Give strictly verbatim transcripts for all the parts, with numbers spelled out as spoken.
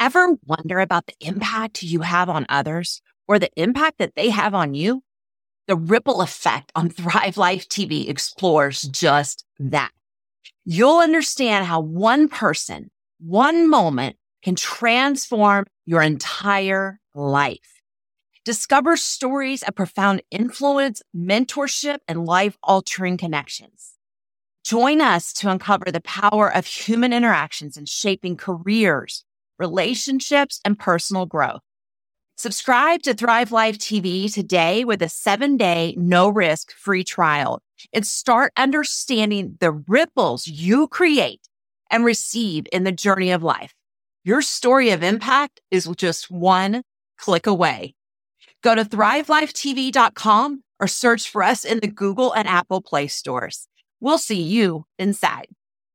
Ever wonder about the impact you have on others or the impact that they have on you? The Ripple Effect on Thrive Life T V explores just that. You'll understand how one person, one moment can transform your entire life. Discover stories of profound influence, mentorship, and life-altering connections. Join us to uncover the power of human interactions in shaping careers, relationships, and personal growth. Subscribe to Thrive Life T V today with a seven-day, no-risk free trial and start understanding the ripples you create and receive in the journey of life. Your story of impact is just one click away. Go to thrive life t v dot com or search for us in the Google and Apple Play stores. We'll see you inside.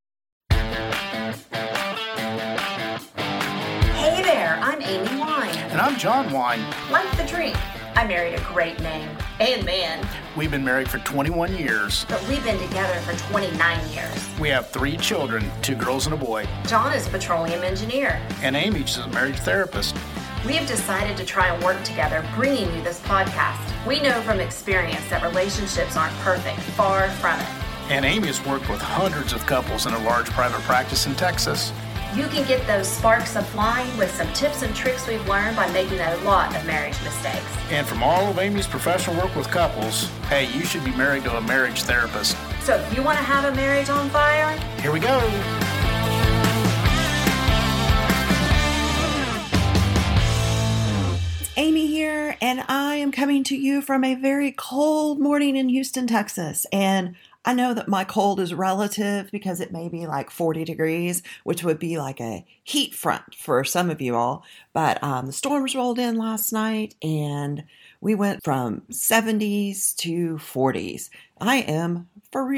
Hey there, I'm Amy Wine. And I'm John Wine. Like the drink, I married a great name and man. We've been married for twenty-one years. But we've been together for twenty-nine years. We have three children, two girls and a boy. John is a petroleum engineer. And Amy's a marriage therapist. We have decided to try and work together, bringing you this podcast. We know from experience that relationships aren't perfect, far from it. And Amy has worked with hundreds of couples in a large private practice in Texas. You can get those sparks of flying with some tips and tricks we've learned by making a lot of marriage mistakes. And from all of Amy's professional work with couples, hey, you should be married to a marriage therapist. So if you want to have a marriage on fire, here we go. Amy here, and I am coming to you from a very cold morning in Houston, Texas. And I know that my cold is relative because it may be like forty degrees, which would be like a heat front for some of you all. But um, the storms rolled in last night and we went from seventies to forties. I am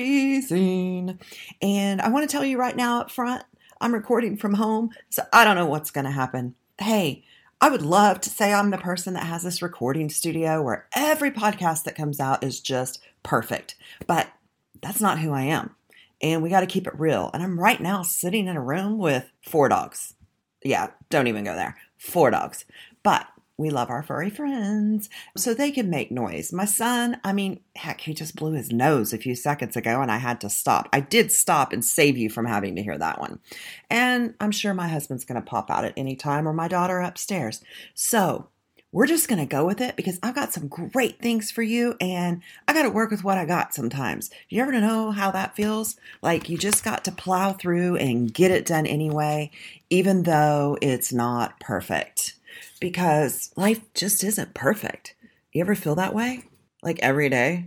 freezing. And I want to tell you right now up front, I'm recording from home, so I don't know what's going to happen. Hey, I would love to say I'm the person that has this recording studio where every podcast that comes out is just perfect, but that's not who I am. And we got to keep it real. And I'm right now sitting in a room with four dogs. Yeah, don't even go there. Four dogs. But we love our furry friends, so they can make noise. My son, I mean, heck, he just blew his nose a few seconds ago and I had to stop. I did stop and save you from having to hear that one. And I'm sure my husband's going to pop out at any time, or my daughter upstairs. So we're just going to go with it because I've got some great things for you and I got to work with what I got sometimes. You ever know how that feels? Like you just got to plow through and get it done anyway, even though it's not perfect. Because life just isn't perfect. You ever feel that way? Like every day?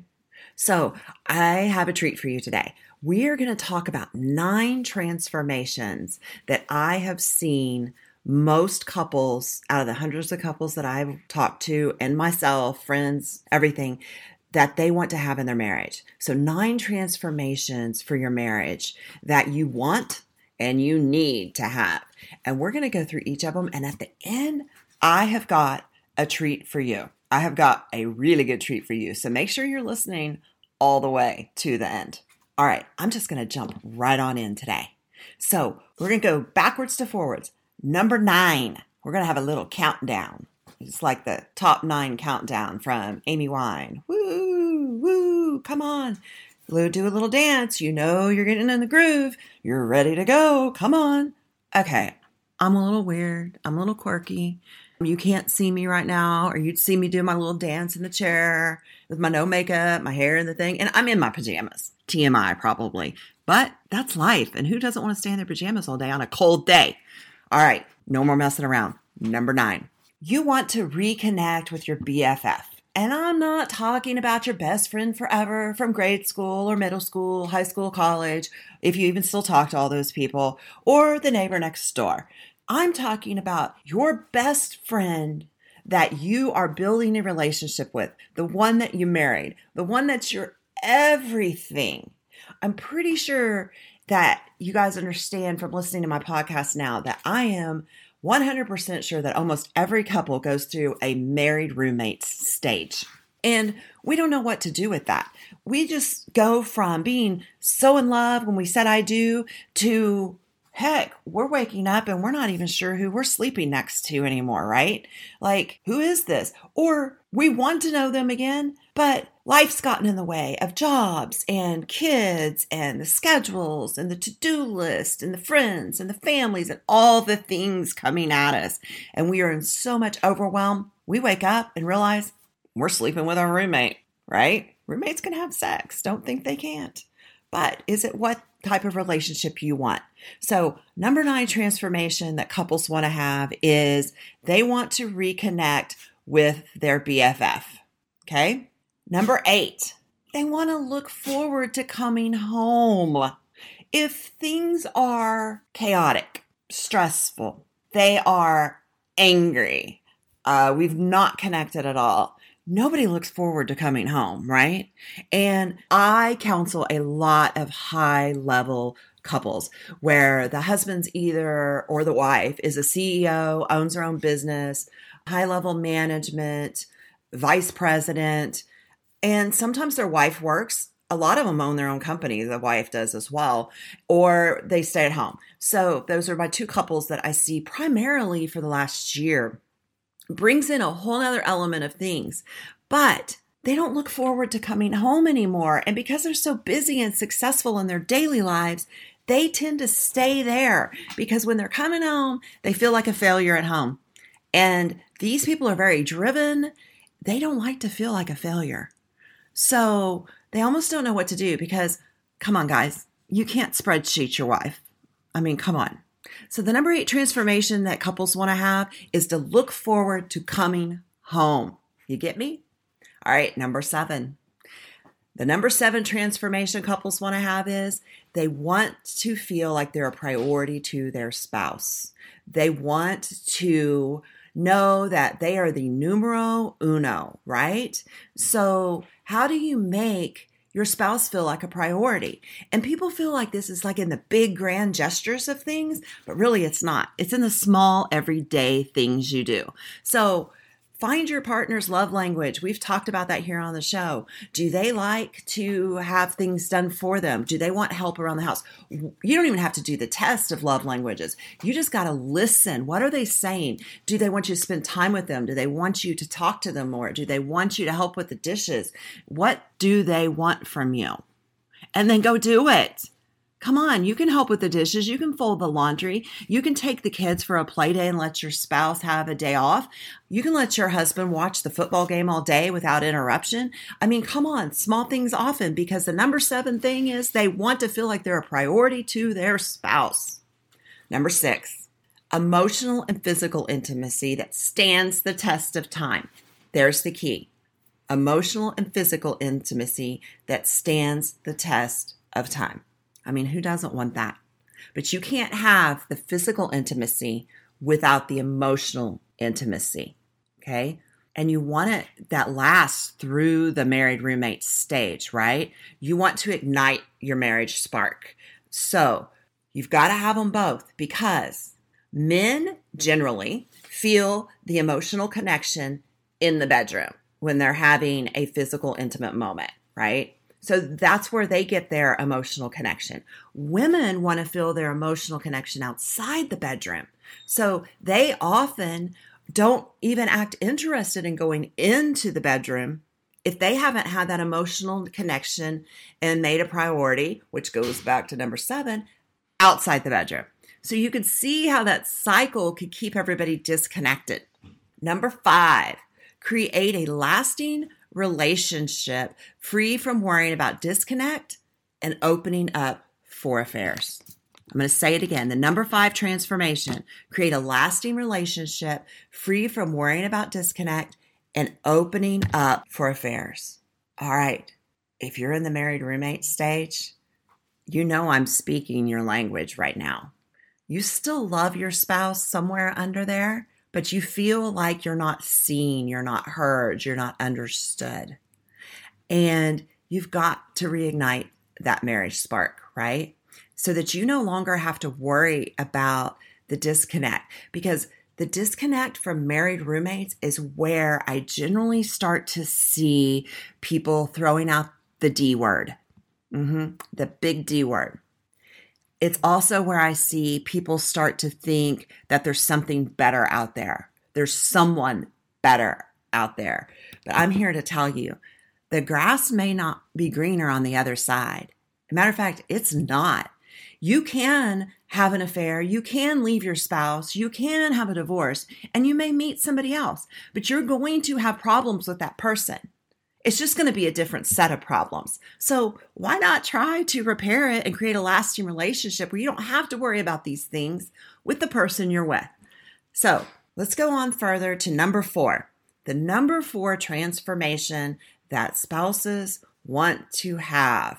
So I have a treat for you today. We are going to talk about nine transformations that I have seen most couples, out of the hundreds of couples that I've talked to, and myself, friends, everything, that they want to have in their marriage. So nine transformations for your marriage that you want and you need to have. And we're going to go through each of them. And at the end, I have got a treat for you. I have got a really good treat for you. So make sure you're listening all the way to the end. All right, I'm just going to jump right on in today. So we're going to go backwards to forwards. Number nine, we're going to have a little countdown. It's like the top nine countdown from Amy Wine. Woo, woo, come on. We'll do a little dance. You know you're getting in the groove. You're ready to go. Come on. Okay, I'm a little weird. I'm a little quirky. You can't see me right now, or you'd see me do my little dance in the chair with my no makeup, my hair and the thing, and I'm in my pajamas. T M I probably, but that's life. And who doesn't want to stay in their pajamas all day on a cold day? All right, no more messing around. Number nine, you want to reconnect with your B F F. And I'm not talking about your best friend forever from grade school or middle school, high school, college, if you even still talk to all those people, or the neighbor next door. I'm talking about your best friend that you are building a relationship with, the one that you married, the one that's your everything. I'm pretty sure that you guys understand from listening to my podcast now that I am one hundred percent sure that almost every couple goes through a married roommates stage. And we don't know what to do with that. We just go from being so in love when we said I do to Heck, we're waking up and we're not even sure who we're sleeping next to anymore, right? Like, who is this? Or we want to know them again, but life's gotten in the way of jobs and kids and the schedules and the to-do list and the friends and the families and all the things coming at us. And we are in so much overwhelm. We wake up and realize we're sleeping with our roommate, right? Roommates can have sex. Don't think they can't. But is it what type of relationship you want? So number nine transformation that couples want to have is they want to reconnect with their B F F. Okay. Number eight, they want to look forward to coming home. If things are chaotic, stressful, they are angry, uh, we've not connected at all, nobody looks forward to coming home, right? And I counsel a lot of high-level couples where the husband's either, or the wife is a C E O, owns their own business, high-level management, vice president, and sometimes their wife works. A lot of them own their own company. The wife does as well, or they stay at home. So those are my two couples that I see primarily for the last year. Brings in a whole other element of things, but they don't look forward to coming home anymore. And because they're so busy and successful in their daily lives, they tend to stay there because when they're coming home, they feel like a failure at home. And these people are very driven. They don't like to feel like a failure. So they almost don't know what to do because, come on, guys, you can't spreadsheet your wife. I mean, come on. So the number eight transformation that couples want to have is to look forward to coming home. You get me? All right, number seven. The number seven transformation couples want to have is they want to feel like they're a priority to their spouse. They want to know that they are the numero uno, right? So how do you make your spouse feel like a priority? And people feel like this is like in the big grand gestures of things, but really it's not. It's in the small everyday things you do. So find your partner's love language. We've talked about that here on the show. Do they like to have things done for them? Do they want help around the house? You don't even have to do the test of love languages. You just got to listen. What are they saying? Do they want you to spend time with them? Do they want you to talk to them more? Do they want you to help with the dishes? What do they want from you? And then go do it. Come on, you can help with the dishes. You can fold the laundry. You can take the kids for a play day and let your spouse have a day off. You can let your husband watch the football game all day without interruption. I mean, come on, small things often, because the number seven thing is they want to feel like they're a priority to their spouse. Number six, emotional and physical intimacy that stands the test of time. There's the key. Emotional and physical intimacy that stands the test of time. I mean, who doesn't want that? But you can't have the physical intimacy without the emotional intimacy, okay? And you want it that lasts through the married roommate stage, right? You want to ignite your marriage spark. So you've got to have them both because men generally feel the emotional connection in the bedroom when they're having a physical intimate moment, right? So that's where they get their emotional connection. Women want to feel their emotional connection outside the bedroom. So they often don't even act interested in going into the bedroom if they haven't had that emotional connection and made a priority, which goes back to number seven, outside the bedroom. So you could see how that cycle could keep everybody disconnected. Number five, create a lasting relationship free from worrying about disconnect and opening up for affairs. I'm going to say it again. The number five transformation, create a lasting relationship free from worrying about disconnect and opening up for affairs. All right. If you're in the married roommate stage, you know I'm speaking your language right now. You still love your spouse somewhere under there, but you feel like you're not seen, you're not heard, you're not understood. And you've got to reignite that marriage spark, right? So that you no longer have to worry about the disconnect, because the disconnect from married roommates is where I generally start to see people throwing out the D word, mm-hmm, the big D word. It's also where I see people start to think that there's something better out there. There's someone better out there. But I'm here to tell you, the grass may not be greener on the other side. As a matter of fact, it's not. You can have an affair, you can leave your spouse, you can have a divorce, and you may meet somebody else, but you're going to have problems with that person. It's just going to be a different set of problems. So why not try to repair it and create a lasting relationship where you don't have to worry about these things with the person you're with? So let's go on further to number four. The number four transformation that spouses want to have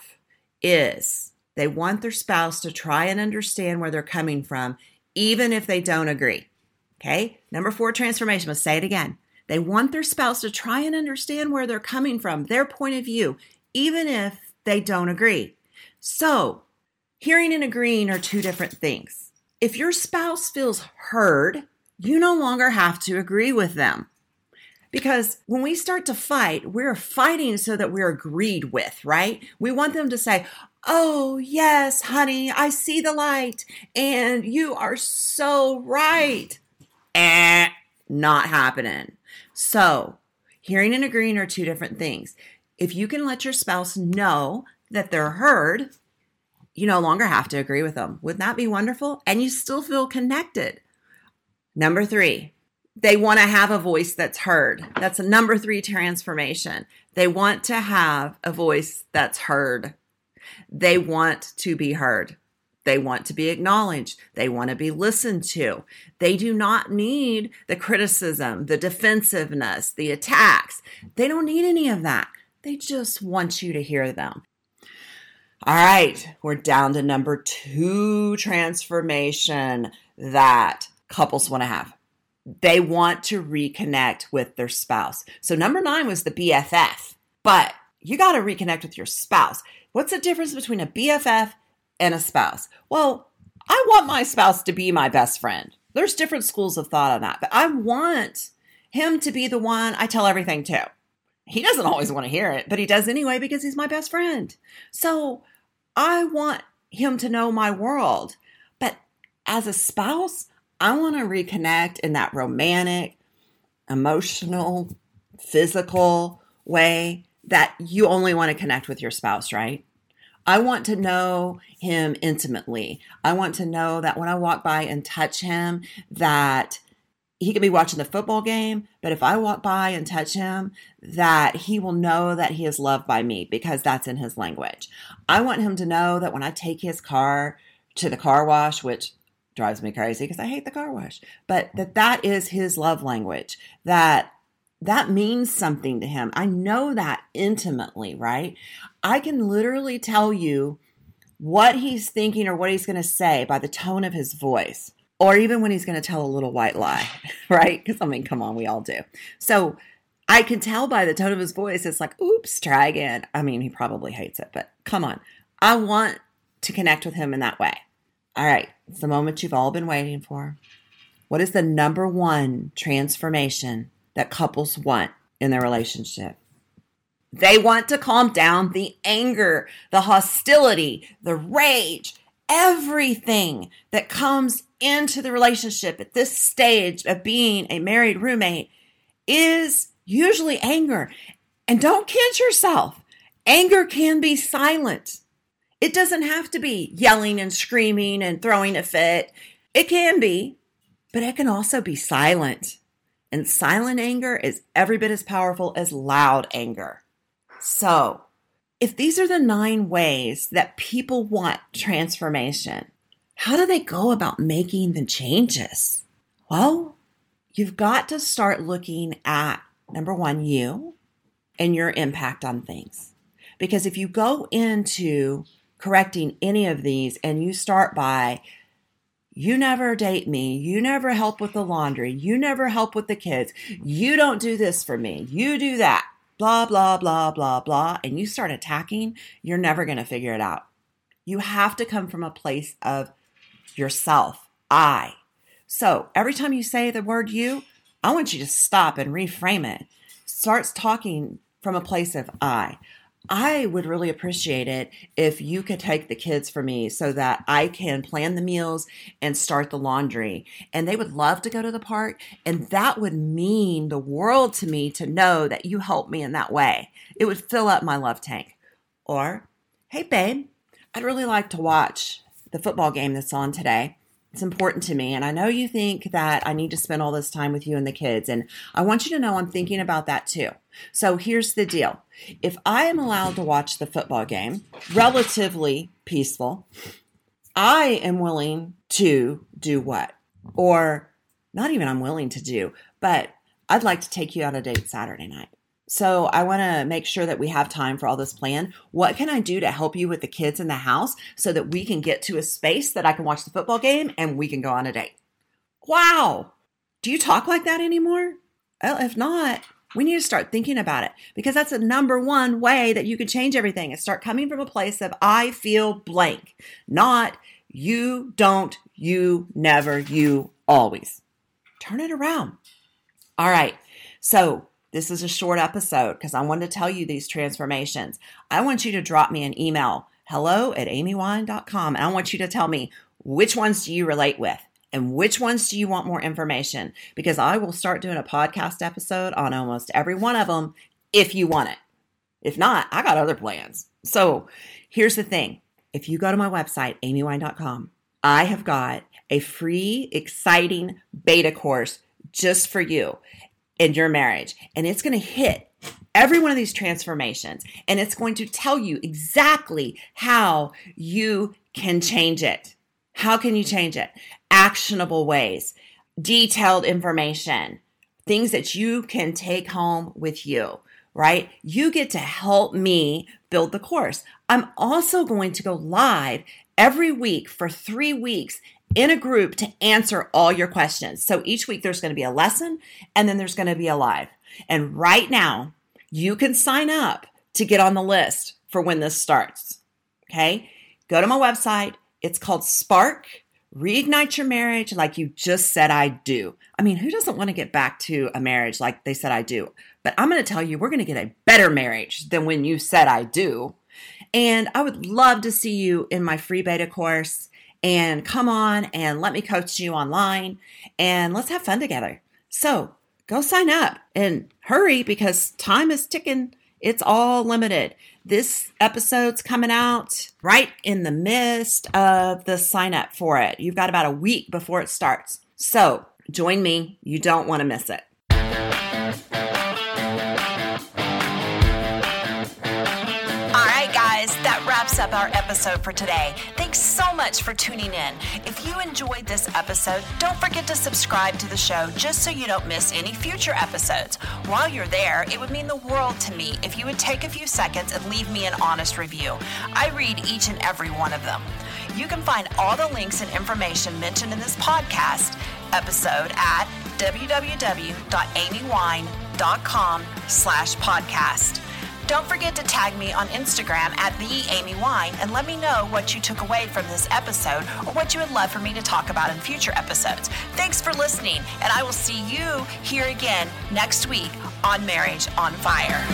is they want their spouse to try and understand where they're coming from, even if they don't agree. Okay? Number four transformation, let's say it again. They want their spouse to try and understand where they're coming from, their point of view, even if they don't agree. So, hearing and agreeing are two different things. If your spouse feels heard, you no longer have to agree with them. Because when we start to fight, we're fighting so that we're agreed with, right? We want them to say, oh, yes, honey, I see the light, and you are so right. Eh, not happening. So, hearing and agreeing are two different things. If you can let your spouse know that they're heard, you no longer have to agree with them. Wouldn't that be wonderful? And you still feel connected. Number three, they want to have a voice that's heard. That's a number three transformation. They want to have a voice that's heard. They want to be heard. They want to be acknowledged. They want to be listened to. They do not need the criticism, the defensiveness, the attacks. They don't need any of that. They just want you to hear them. All right, we're down to number two transformation that couples want to have. They want to reconnect with their spouse. So number nine was the B F F, but you got to reconnect with your spouse. What's the difference between a B F F and a spouse? Well, I want my spouse to be my best friend. There's different schools of thought on that, but I want him to be the one I tell everything to. He doesn't always want to hear it, but he does anyway because he's my best friend. So I want him to know my world. But as a spouse, I want to reconnect in that romantic, emotional, physical way that you only want to connect with your spouse, right? I want to know him intimately. I want to know that when I walk by and touch him, that he could be watching the football game, but if I walk by and touch him, that he will know that he is loved by me because that's in his language. I want him to know that when I take his car to the car wash, which drives me crazy because I hate the car wash, but that that is his love language, that that means something to him. I know that intimately, right? I can literally tell you what he's thinking or what he's going to say by the tone of his voice, or even when he's going to tell a little white lie, right? Because, I mean, come on, we all do. So I can tell by the tone of his voice, it's like, oops, try again. I mean, he probably hates it, but come on. I want to connect with him in that way. All right, it's the moment you've all been waiting for. What is the number one transformation that couples want in their relationship? They want to calm down the anger, the hostility, the rage, everything that comes into the relationship at this stage of being a married roommate is usually anger. And don't kid yourself. Anger can be silent. It doesn't have to be yelling and screaming and throwing a fit. It can be, but it can also be silent. And silent anger is every bit as powerful as loud anger. So, if these are the nine ways that people want transformation, how do they go about making the changes? Well, you've got to start looking at, number one, you and your impact on things. Because if you go into correcting any of these and you start by, you never date me, you never help with the laundry, you never help with the kids, you don't do this for me, you do that, blah, blah, blah, blah, blah, and you start attacking, you're never going to figure it out. You have to come from a place of yourself, I. So every time you say the word you, I want you to stop and reframe it. Starts talking from a place of I. I would really appreciate it if you could take the kids for me so that I can plan the meals and start the laundry. And they would love to go to the park. And that would mean the world to me to know that you helped me in that way. It would fill up my love tank. Or, hey, babe, I'd really like to watch the football game that's on today. It's important to me. And I know you think that I need to spend all this time with you and the kids. And I want you to know I'm thinking about that too. So here's the deal. If I am allowed to watch the football game, relatively peaceful, I am willing to do what? Or not even I'm willing to do, but I'd like to take you on a date Saturday night. So I want to make sure that we have time for all this plan. What can I do to help you with the kids in the house so that we can get to a space that I can watch the football game and we can go on a date? Wow. Do you talk like that anymore? Well, if not, we need to start thinking about it because that's the number one way that you can change everything is start coming from a place of I feel blank, not you don't, you never, you always. Turn it around. All right. So this is a short episode because I wanted to tell you these transformations. I want you to drop me an email, hello at amy wine dot com, and I want you to tell me which ones do you relate with and which ones do you want more information, because I will start doing a podcast episode on almost every one of them if you want it. If not, I got other plans. So here's the thing. If you go to my website, amy wine dot com, I have got a free, exciting beta course just for you in your marriage. And it's going to hit every one of these transformations. And it's going to tell you exactly how you can change it. How can you change it? Actionable ways, detailed information, things that you can take home with you, right? You get to help me build the course. I'm also going to go live every week for three weeks in a group to answer all your questions. So each week there's going to be a lesson and then there's going to be a live. And right now you can sign up to get on the list for when this starts. Okay. Go to my website. It's called Spark, Reignite Your Marriage Like You Just Said I Do. I mean, who doesn't want to get back to a marriage like they said I do? But I'm going to tell you, we're going to get a better marriage than when you said I do. And I would love to see you in my free beta course. And come on and let me coach you online and let's have fun together. So go sign up and hurry because time is ticking. It's all limited. This episode's coming out right in the midst of the sign up for it. You've got about a week before it starts. So join me. You don't want to miss it. Up our episode for today. Thanks so much for tuning in. If you enjoyed this episode, don't forget to subscribe to the show just so you don't miss any future episodes. While you're there, it would mean the world to me if you would take a few seconds and leave me an honest review. I read each and every one of them. You can find all the links and information mentioned in this podcast episode at www.amywine.com slash podcast. Don't forget to tag me on Instagram at the Amy Wine and let me know what you took away from this episode or what you would love for me to talk about in future episodes. Thanks for listening, and I will see you here again next week on Marriage on Fire.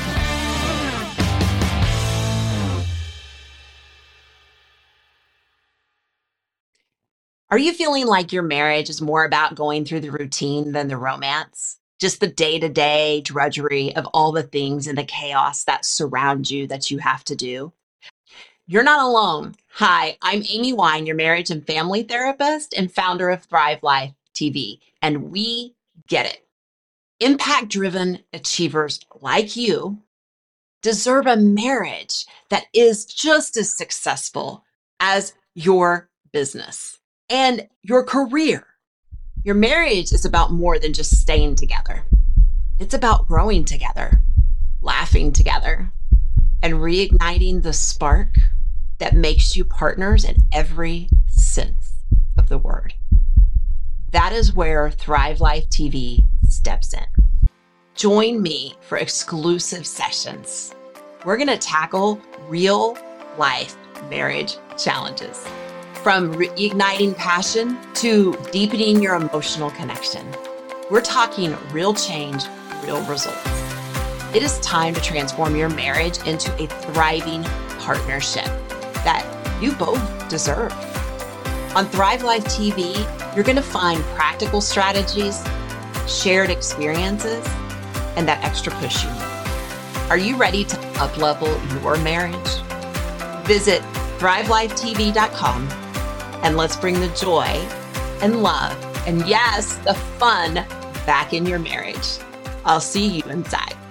Are you feeling like your marriage is more about going through the routine than the romance? Just the day-to-day drudgery of all the things and the chaos that surround you that you have to do? You're not alone. Hi, I'm Amy Wine, your marriage and family therapist and founder of Thrive Life T V, and we get it. Impact-driven achievers like you deserve a marriage that is just as successful as your business and your career. Your marriage is about more than just staying together. It's about growing together, laughing together, and reigniting the spark that makes you partners in every sense of the word. That is where Thrive Life T V steps in. Join me for exclusive sessions. We're going to tackle real life marriage challenges. From reigniting passion to deepening your emotional connection. We're talking real change, real results. It is time to transform your marriage into a thriving partnership that you both deserve. On Thrive Life T V, you're going to find practical strategies, shared experiences, and that extra push you need. Are you ready to up-level your marriage? Visit thrive life t v dot com and let's bring the joy and love and, yes, the fun back in your marriage. I'll see you inside.